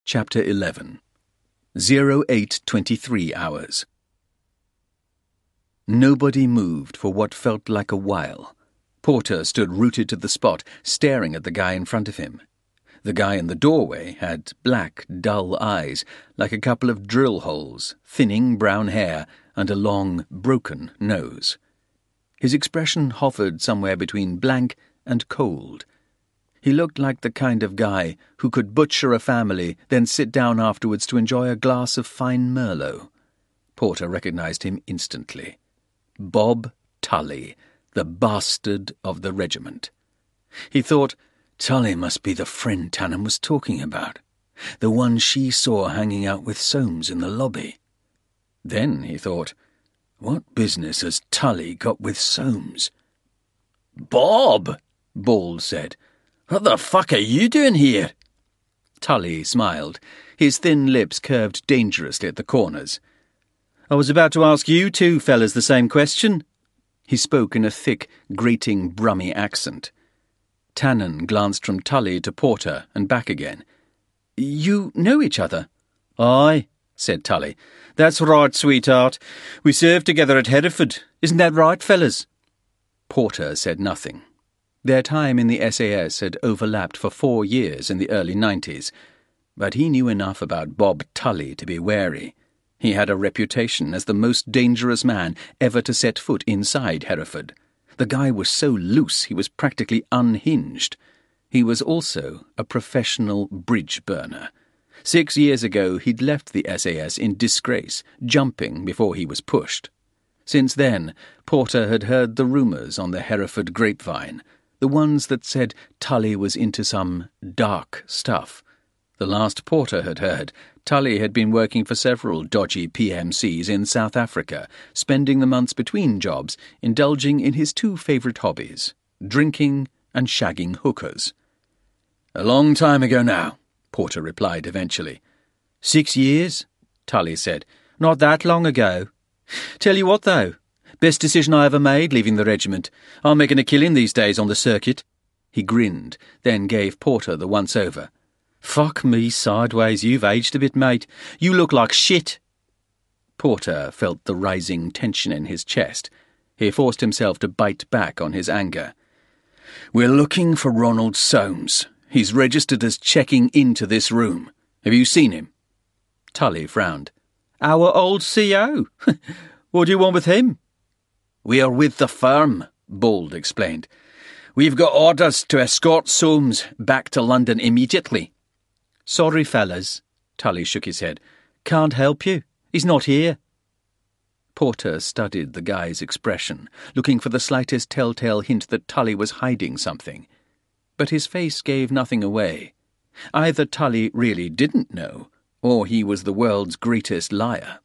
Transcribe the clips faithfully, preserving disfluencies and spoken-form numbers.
Chapter eleven. oh eight twenty-three hours. Nobody moved for what felt like a while. Porter stood rooted to the spot, staring at the guy in front of him. The guy in the doorway had black, dull eyes, like a couple of drill holes, thinning brown hair, and a long, broken nose. His expression hovered somewhere between blank and cold. He looked like the kind of guy who could butcher a family, then sit down afterwards to enjoy a glass of fine Merlot. Porter recognized him instantly. Bob Tully, the bastard of the regiment. He thought, Tully must be the friend Tannen was talking about, the one she saw hanging out with Soames in the lobby. Then he thought, what business has Tully got with Soames? "Bob," Bald said. "What the fuck are you doing here?" Tully smiled. His thin lips curved dangerously at the corners. "I was about to ask you two fellas the same question." He spoke in a thick, grating Brummy accent. Tannen glanced from Tully to Porter and back again. "You know each other?" "Aye," said Tully. "That's right, sweetheart. We served together at Hereford. Isn't that right, fellas?" Porter said nothing. Their time in the S A S had overlapped for four years in the early nineties, but he knew enough about Bob Tully to be wary. He had a reputation as the most dangerous man ever to set foot inside Hereford. The guy was so loose he was practically unhinged. He was also a professional bridge burner. Six years ago he'd left the S A S in disgrace, jumping before he was pushed. Since then, Porter had heard the rumours on the Hereford grapevine, the ones that said Tully was into some dark stuff. The last Porter had heard, Tully had been working for several dodgy P M Cs in South Africa, spending the months between jobs indulging in his two favourite hobbies, drinking and shagging hookers. "A long time ago now," Porter replied eventually. Six years, Tully said. "Not that long ago. Tell you what, though. Best decision I ever made, leaving the regiment. I'm making a killing these days on the circuit." He grinned, then gave Porter the once-over. "Fuck me sideways, you've aged a bit, mate. You look like shit." Porter felt the rising tension in his chest. He forced himself to bite back on his anger. "We're looking for Ronald Soames. He's registered as checking into this room. Have you seen him?" Tully frowned. "Our old C O? What do you want with him?" "We are with the firm," Bald explained. "We've got orders to escort Soames back to London immediately." "Sorry, fellas," Tully shook his head. "Can't help you. He's not here." Porter studied the guy's expression, looking for the slightest telltale hint that Tully was hiding something. But his face gave nothing away. Either Tully really didn't know, or he was the world's greatest liar.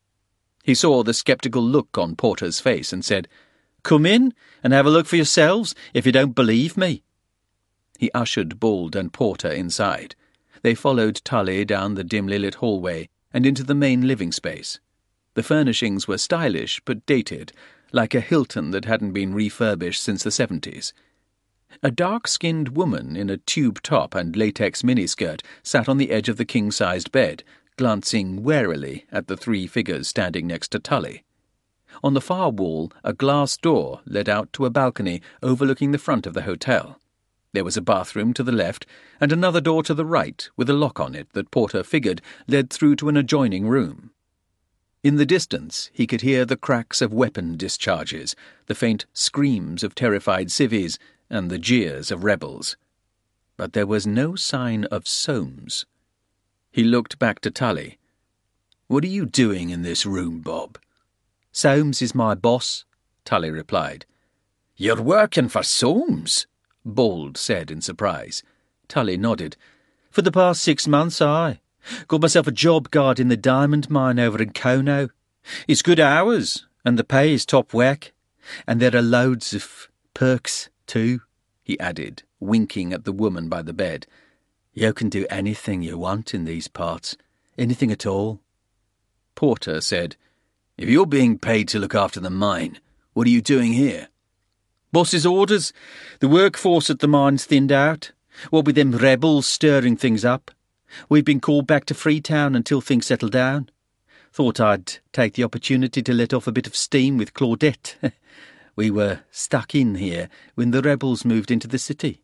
He saw the sceptical look on Porter's face and said, "Come in and have a look for yourselves, if you don't believe me." He ushered Bald and Porter inside. They followed Tully down the dimly lit hallway and into the main living space. The furnishings were stylish but dated, like a Hilton that hadn't been refurbished since the seventies. A dark-skinned woman in a tube top and latex miniskirt sat on the edge of the king-sized bed, glancing warily at the three figures standing next to Tully. On the far wall, a glass door led out to a balcony overlooking the front of the hotel. There was a bathroom to the left and another door to the right with a lock on it that Porter figured led through to an adjoining room. In the distance, he could hear the cracks of weapon discharges, the faint screams of terrified civvies, and the jeers of rebels. But there was no sign of Soames. He looked back to Tully. "What are you doing in this room, Bob?" "Soames is my boss," Tully replied. "You're working for Soames?" Bald said in surprise. Tully nodded. "For the past six months, aye. Got myself a job guarding the diamond mine over in Kono. It's good hours, and the pay is top whack. And there are loads of perks, too," he added, winking at the woman by the bed. "You can do anything you want in these parts. Anything at all." Porter said, "If you're being paid to look after the mine, what are you doing here?" "Boss's orders. The workforce at the mine's thinned out. What with them rebels stirring things up. We've been called back to Freetown until things settle down. Thought I'd take the opportunity to let off a bit of steam with Claudette. We were stuck in here when the rebels moved into the city."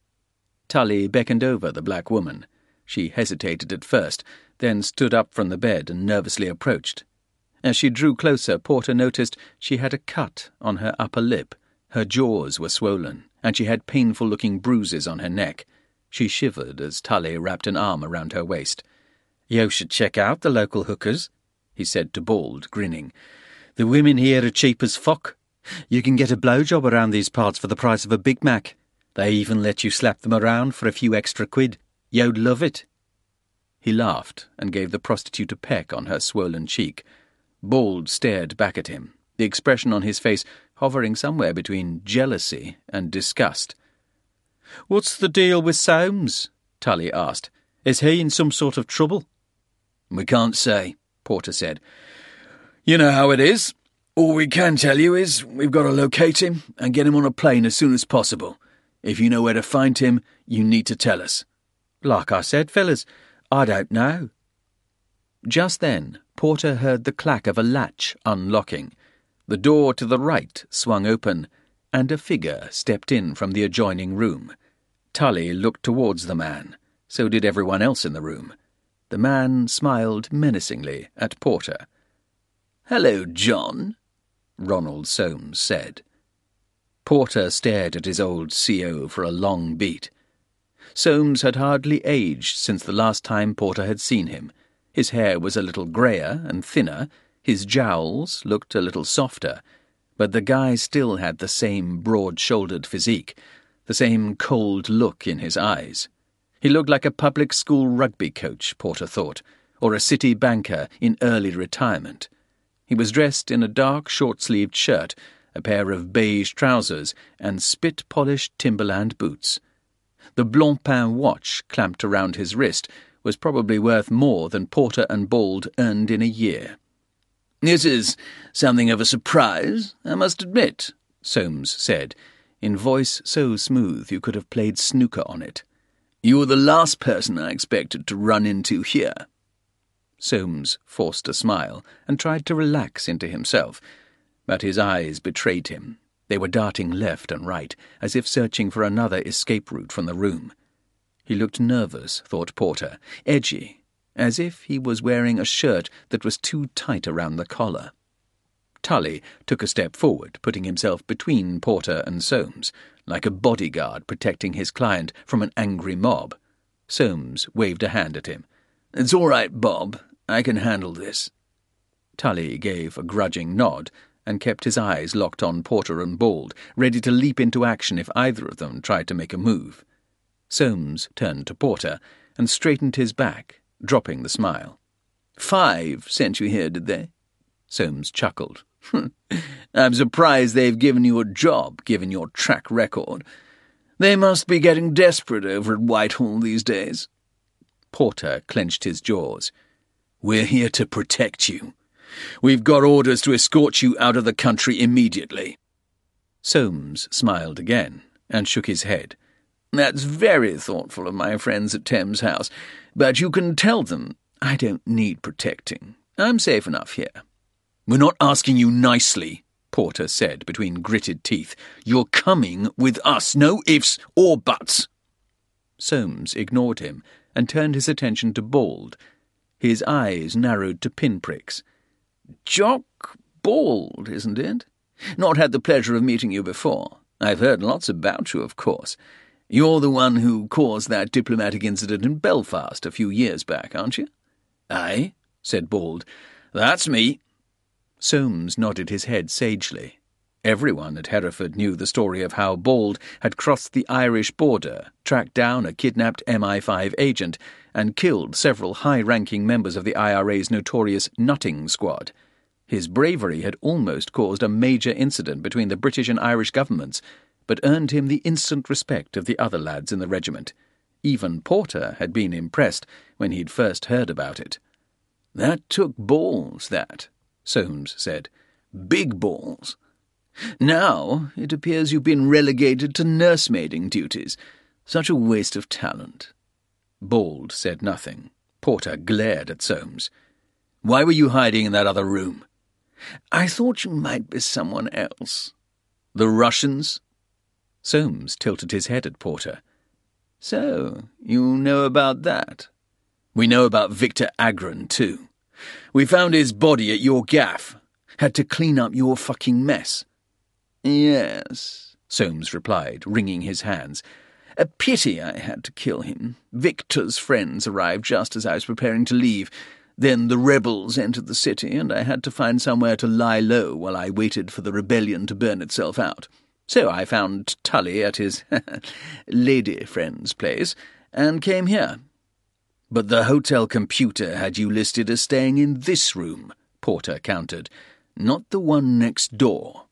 Tully beckoned over the black woman. She hesitated at first, then stood up from the bed and nervously approached. As she drew closer, Porter noticed she had a cut on her upper lip. Her jaws were swollen, and she had painful-looking bruises on her neck. She shivered as Tully wrapped an arm around her waist. "You should check out the local hookers," he said to Bald, grinning. "The women here are cheap as fuck. You can get a blowjob around these parts for the price of a Big Mac. They even let you slap them around for a few extra quid. You'd love it." He laughed and gave the prostitute a peck on her swollen cheek. Bald stared back at him, the expression on his face hovering somewhere between jealousy and disgust. "What's the deal with Soames?" Tully asked. "Is he in some sort of trouble?" "We can't say," Porter said. "You know how it is. All we can tell you is we've got to locate him and get him on a plane as soon as possible. If you know where to find him, you need to tell us." "Like I said, fellas, I don't know." Just then, Porter heard the clack of a latch unlocking. The door to the right swung open, and a figure stepped in from the adjoining room. Tully looked towards the man. So did everyone else in the room. The man smiled menacingly at Porter. "Hello, John," Ronald Soames said. Porter stared at his old C O for a long beat. Soames had hardly aged since the last time Porter had seen him. His hair was a little greyer and thinner, his jowls looked a little softer, but the guy still had the same broad-shouldered physique, the same cold look in his eyes. He looked like a public school rugby coach, Porter thought, or a city banker in early retirement. He was dressed in a dark short-sleeved shirt, a pair of beige trousers, and spit-polished Timberland boots. The Blancpain watch clamped around his wrist was probably worth more than Porter and Bald earned in a year. "This is something of a surprise, I must admit," Soames said, in voice so smooth you could have played snooker on it. "You're the last person I expected to run into here." Soames forced a smile and tried to relax into himself, but his eyes betrayed him. They were darting left and right, as if searching for another escape route from the room. He looked nervous, thought Porter, edgy, as if he was wearing a shirt that was too tight around the collar. Tully took a step forward, putting himself between Porter and Soames, like a bodyguard protecting his client from an angry mob. Soames waved a hand at him. "It's all right, Bob. I can handle this." Tully gave a grudging nod and kept his eyes locked on Porter and Bald, ready to leap into action if either of them tried to make a move. Soames turned to Porter and straightened his back, dropping the smile. "Five sent you here, did they?" Soames chuckled. "I'm surprised they've given you a job, given your track record. They must be getting desperate over at Whitehall these days." Porter clenched his jaws. "We're here to protect you. We've got orders to escort you out of the country immediately." Soames smiled again and shook his head. "That's very thoughtful of my friends at Thames House, but you can tell them I don't need protecting. I'm safe enough here." "We're not asking you nicely," Porter said between gritted teeth. "You're coming with us, no ifs or buts." Soames ignored him and turned his attention to Bald. His eyes narrowed to pinpricks. "Jock Bald, isn't it? Not had the pleasure of meeting you before. I've heard lots about you, of course. You're the one who caused that diplomatic incident in Belfast a few years back, aren't you?" "Aye," said Bald. "That's me." Soames nodded his head sagely. Everyone at Hereford knew the story of how Bald had crossed the Irish border, tracked down a kidnapped M I five agent, and killed several high-ranking members of the I R A's notorious Nutting Squad. His bravery had almost caused a major incident between the British and Irish governments, but earned him the instant respect of the other lads in the regiment. Even Porter had been impressed when he'd first heard about it. "That took balls, that," Soames said. "Big balls. Now it appears you've been relegated to nursemaiding duties. Such a waste of talent." Bald said nothing. Porter glared at Soames. "Why were you hiding in that other room?" "I thought you might be someone else." "The Russians?" Soames tilted his head at Porter. "So, you know about that?" "We know about Victor Agron, too. We found his body at your gaff. Had to clean up your fucking mess." "Yes," Soames replied, wringing his hands. "A pity I had to kill him. Victor's friends arrived just as I was preparing to leave. Then the rebels entered the city, and I had to find somewhere to lie low while I waited for the rebellion to burn itself out. So I found Tully at his lady friend's place, and came here." "But the hotel computer had you listed as staying in this room," Porter countered. "Not the one next door."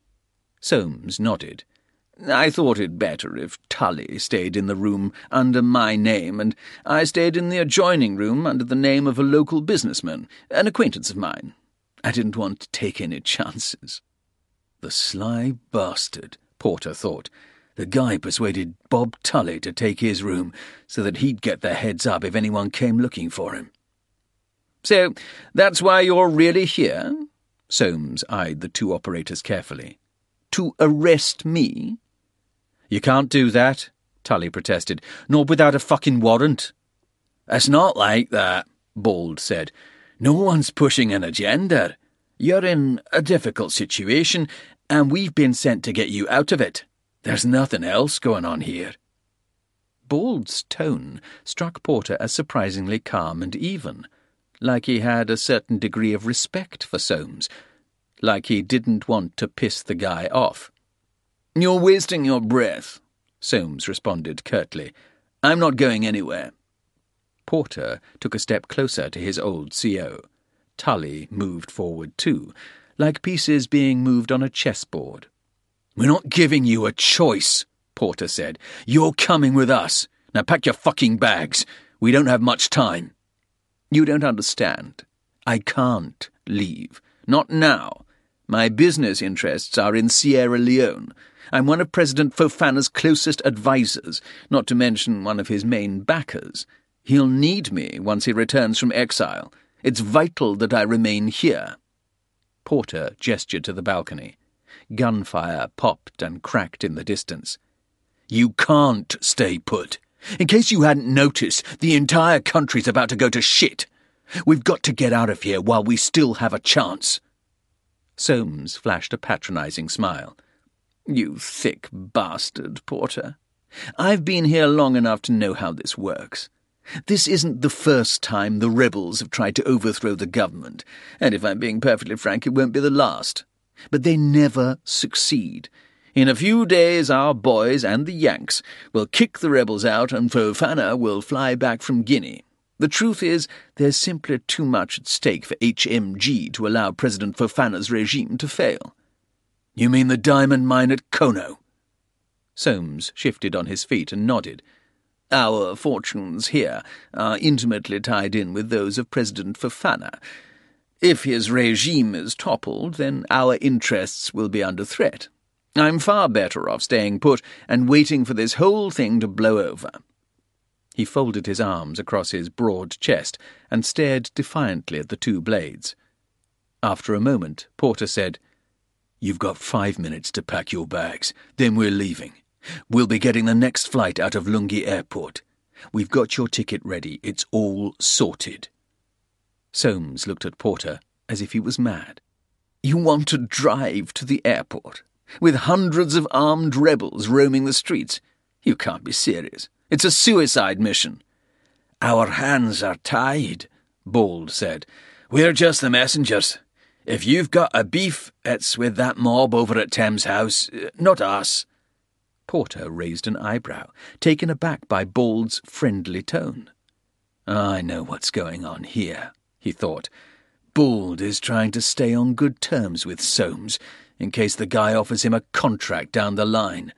Soames nodded. "I thought it better if Tully stayed in the room under my name, and I stayed in the adjoining room under the name of a local businessman, an acquaintance of mine. I didn't want to take any chances." The sly bastard, Porter thought. The guy persuaded Bob Tully to take his room so that he'd get the heads up if anyone came looking for him. "So that's why you're really here?" Soames eyed the two operators carefully. "To arrest me?" "You can't do that," Tully protested, "not without a fucking warrant." "It's not like that," Bald said. "No one's pushing an agenda. You're in a difficult situation, and we've been sent to get you out of it. There's nothing else going on here." Bald's tone struck Porter as surprisingly calm and even, like he had a certain degree of respect for Soames, like he didn't want to piss the guy off. "You're wasting your breath," Soames responded curtly. "I'm not going anywhere." Porter took a step closer to his old C O. Tully moved forward too, like pieces being moved on a chessboard. "We're not giving you a choice," Porter said. "You're coming with us. Now pack your fucking bags. We don't have much time." "You don't understand. I can't leave. Not now. My business interests are in Sierra Leone. I'm one of President Fofana's closest advisers, not to mention one of his main backers. He'll need me once he returns from exile. It's vital that I remain here." Porter gestured to the balcony. Gunfire popped and cracked in the distance. "You can't stay put. In case you hadn't noticed, the entire country's about to go to shit. We've got to get out of here while we still have a chance." Soames flashed a patronizing smile. "You thick bastard, Porter. I've been here long enough to know how this works. This isn't the first time the rebels have tried to overthrow the government, and if I'm being perfectly frank, it won't be the last. But they never succeed. In a few days our boys and the Yanks will kick the rebels out, and Fofana will fly back from Guinea. The truth is, there's simply too much at stake for H M G to allow President Fofana's regime to fail." "You mean the diamond mine at Kono?" Soames shifted on his feet and nodded. "Our fortunes here are intimately tied in with those of President Fofana. If his regime is toppled, then our interests will be under threat. I'm far better off staying put and waiting for this whole thing to blow over." He folded his arms across his broad chest and stared defiantly at the two blades. After a moment, Porter said, "You've got five minutes to pack your bags, then we're leaving. We'll be getting the next flight out of Lungi Airport. We've got your ticket ready. It's all sorted." Soames looked at Porter as if he was mad. "You want to drive to the airport, with hundreds of armed rebels roaming the streets? You can't be serious. It's a suicide mission." "Our hands are tied," Bald said. "We're just the messengers. If you've got a beef, it's with that mob over at Thames House, not us." Porter raised an eyebrow, taken aback by Bald's friendly tone. "I know what's going on here," he thought. "Bald is trying to stay on good terms with Soames, in case the guy offers him a contract down the line."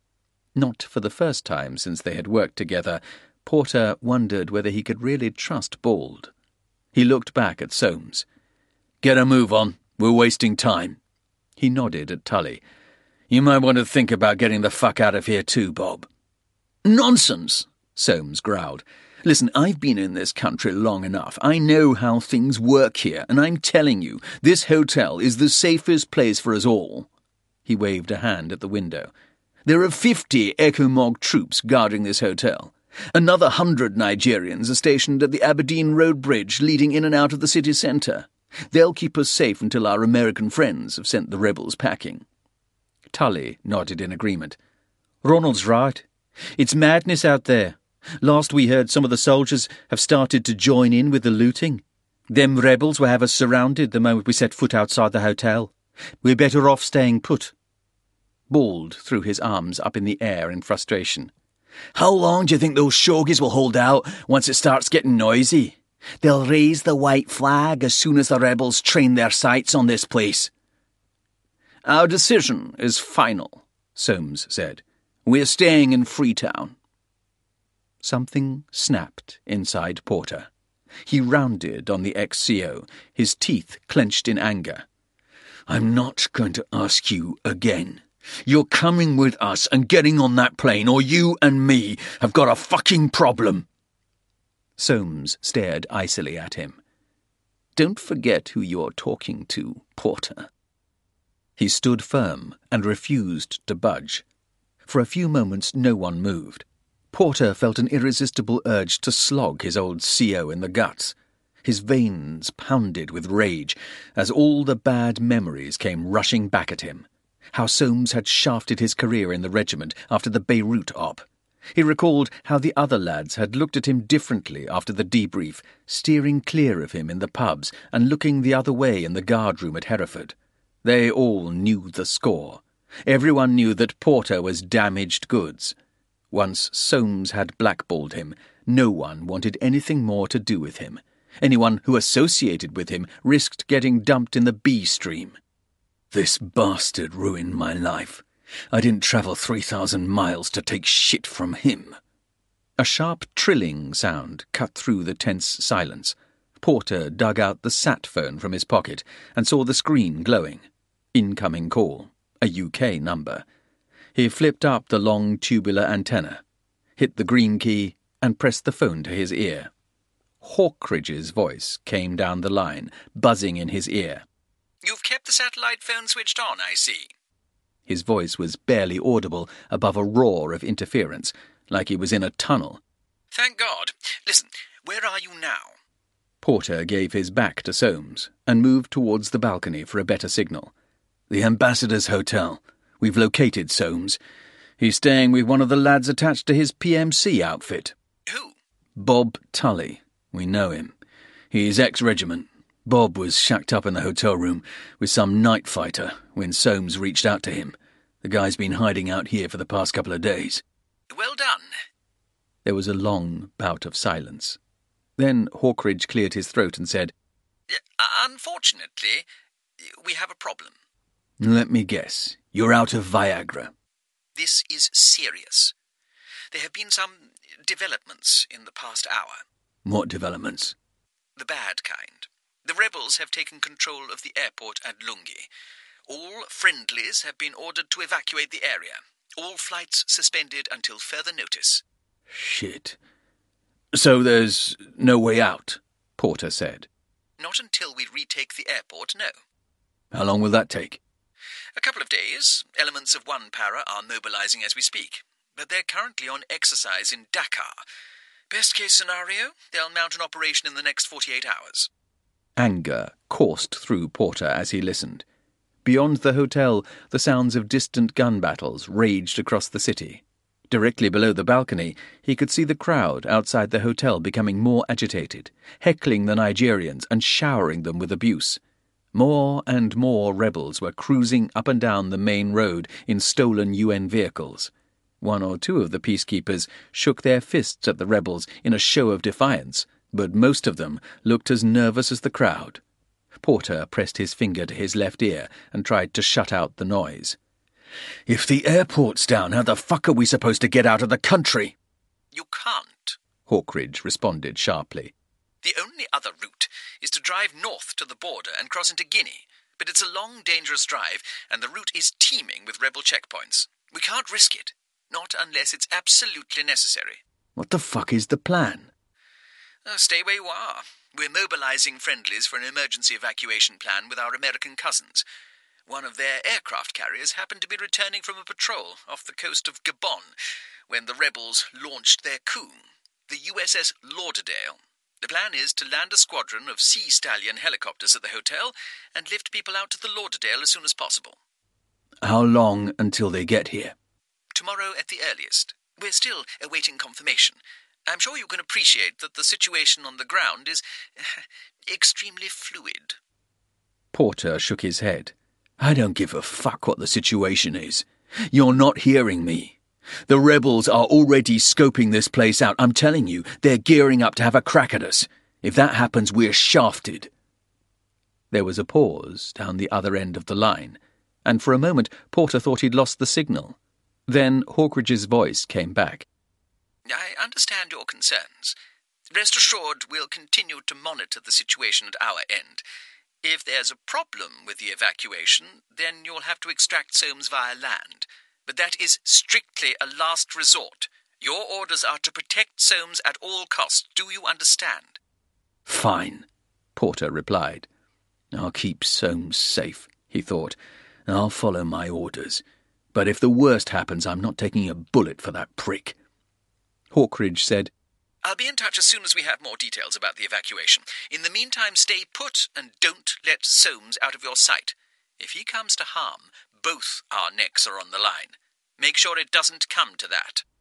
Not for the first time since they had worked together, Porter wondered whether he could really trust Bald. He looked back at Soames. "Get a move on. We're wasting time." He nodded at Tully. "You might want to think about getting the fuck out of here too, Bob." "Nonsense," Soames growled. Listen, I've been in this country long enough. I know how things work here, and I'm telling you, this hotel is the safest place for us all." He waved a hand at the window. "There are fifty Ecomog troops guarding this hotel. Another hundred Nigerians are stationed at the Aberdeen Road Bridge leading in and out of the city centre. They'll keep us safe until our American friends have sent the rebels packing." Tully nodded in agreement. "Ronald's right. It's madness out there. Last we heard, some of the soldiers have started to join in with the looting. Them rebels will have us surrounded the moment we set foot outside the hotel. We're better off staying put." Bald threw his arms up in the air in frustration. "How long do you think those shogis will hold out once it starts getting noisy? They'll raise the white flag as soon as the rebels train their sights on this place." "Our decision is final," Soames said. "We're staying in Freetown." Something snapped inside Porter. He rounded on the ex-C O, his teeth clenched in anger. "I'm not going to ask you again. You're coming with us and getting on that plane, or you and me have got a fucking problem." Soames stared icily at him. "Don't forget who you're talking to, Porter." He stood firm and refused to budge. For a few moments no one moved. Porter felt an irresistible urge to slog his old C O in the guts. His veins pounded with rage as all the bad memories came rushing back at him. How Soames had shafted his career in the regiment after the Beirut op. He recalled how the other lads had looked at him differently after the debrief, steering clear of him in the pubs and looking the other way in the guard room at Hereford. They all knew the score. Everyone knew that Porter was damaged goods. Once Soames had blackballed him, no one wanted anything more to do with him. Anyone who associated with him risked getting dumped in the B stream. "This bastard ruined my life. I didn't travel three thousand miles to take shit from him." A sharp trilling sound cut through the tense silence. Porter dug out the sat phone from his pocket and saw the screen glowing. Incoming call. A U K number. He flipped up the long tubular antenna, hit the green key, and pressed the phone to his ear. Hawkridge's voice came down the line, buzzing in his ear. "You've kept the satellite phone switched on, I see." His voice was barely audible above a roar of interference, like he was in a tunnel. "Thank God. Listen, where are you now?" Porter gave his back to Soames and moved towards the balcony for a better signal. "The Ambassador's Hotel. We've located Soames. He's staying with one of the lads attached to his P M C outfit." "Who?" "Bob Tully. We know him. He's ex-regiment. Bob was shacked up in the hotel room with some night fighter when Soames reached out to him. The guy's been hiding out here for the past couple of days." "Well done." There was a long bout of silence. Then Hawkridge cleared his throat and said, "Unfortunately, we have a problem." "Let me guess. You're out of Viagra." "This is serious. There have been some developments in the past hour." "What developments?" "The bad kind. The rebels have taken control of the airport at Lungi. All friendlies have been ordered to evacuate the area. All flights suspended until further notice." "Shit. So there's no way out," Porter said. "Not until we retake the airport, no." "How long will that take?" "A couple of days. Elements of one para are mobilizing as we speak, but they're currently on exercise in Dakar. Best case scenario, they'll mount an operation in the next forty-eight hours. Anger coursed through Porter as he listened. Beyond the hotel, the sounds of distant gun battles raged across the city. Directly below the balcony, he could see the crowd outside the hotel becoming more agitated, heckling the Nigerians and showering them with abuse. More and more rebels were cruising up and down the main road in stolen U N vehicles. One or two of the peacekeepers shook their fists at the rebels in a show of defiance, but most of them looked as nervous as the crowd. Porter pressed his finger to his left ear and tried to shut out the noise. "If the airport's down, how the fuck are we supposed to get out of the country?" "You can't," Hawkridge responded sharply. "The only other route is to drive north to the border and cross into Guinea. But it's a long, dangerous drive, and the route is teeming with rebel checkpoints. We can't risk it. Not unless it's absolutely necessary." "What the fuck is the plan?" Uh, stay where you are. We're mobilizing friendlies for an emergency evacuation plan with our American cousins. One of their aircraft carriers happened to be returning from a patrol off the coast of Gabon when the rebels launched their coup, the U S S Lauderdale. The plan is to land a squadron of Sea Stallion helicopters at the hotel and lift people out to the Lauderdale as soon as possible. How long until they get here? Tomorrow at the earliest. We're still awaiting confirmation. I'm sure you can appreciate that the situation on the ground is uh, extremely fluid. Porter shook his head. I don't give a fuck what the situation is. You're not hearing me. The rebels are already scoping this place out. I'm telling you, they're gearing up to have a crack at us. If that happens, we're shafted. There was a pause down the other end of the line, and for a moment Porter thought he'd lost the signal. Then Hawkridge's voice came back. I understand your concerns. Rest assured we'll continue to monitor the situation at our end. If there's a problem with the evacuation, then you'll have to extract Soames via land. But that is strictly a last resort. Your orders are to protect Soames at all costs. Do you understand? Fine, Porter replied. I'll keep Soames safe, he thought. I'll follow my orders. But if the worst happens, I'm not taking a bullet for that prick. Hawkridge said, I'll be in touch as soon as we have more details about the evacuation. In the meantime, stay put and don't let Soames out of your sight. If he comes to harm, both our necks are on the line. Make sure it doesn't come to that.